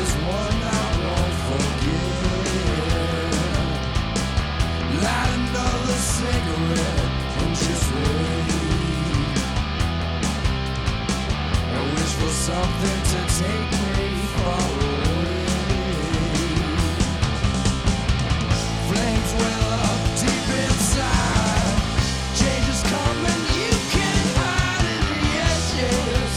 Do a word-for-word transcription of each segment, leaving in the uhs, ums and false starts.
is one I won't forget. Light another cigarette and just wait. I wish for something to take me far away. Flames well up deep inside. Change is coming, you can't hide it. Yes, yes.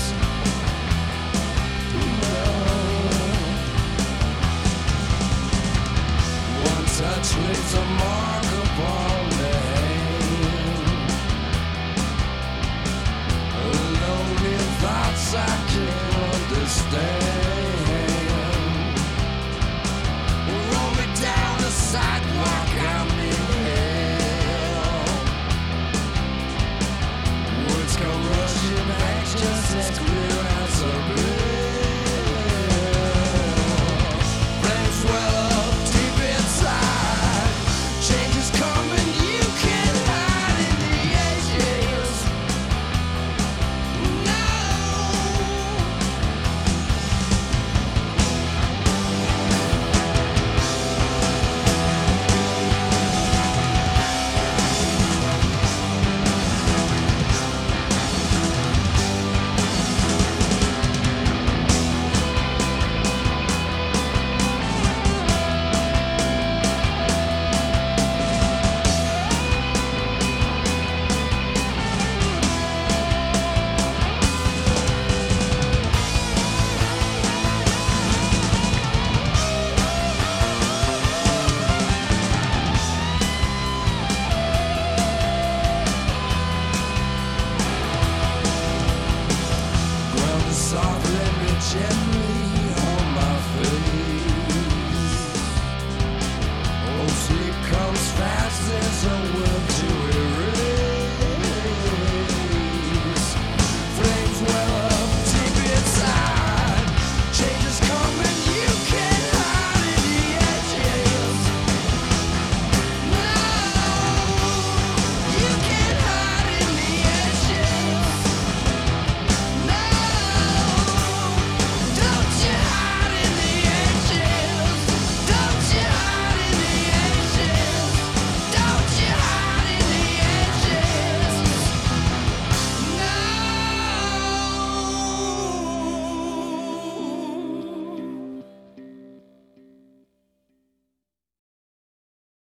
One touch leaves a mark upon the hand. Alone in thoughts I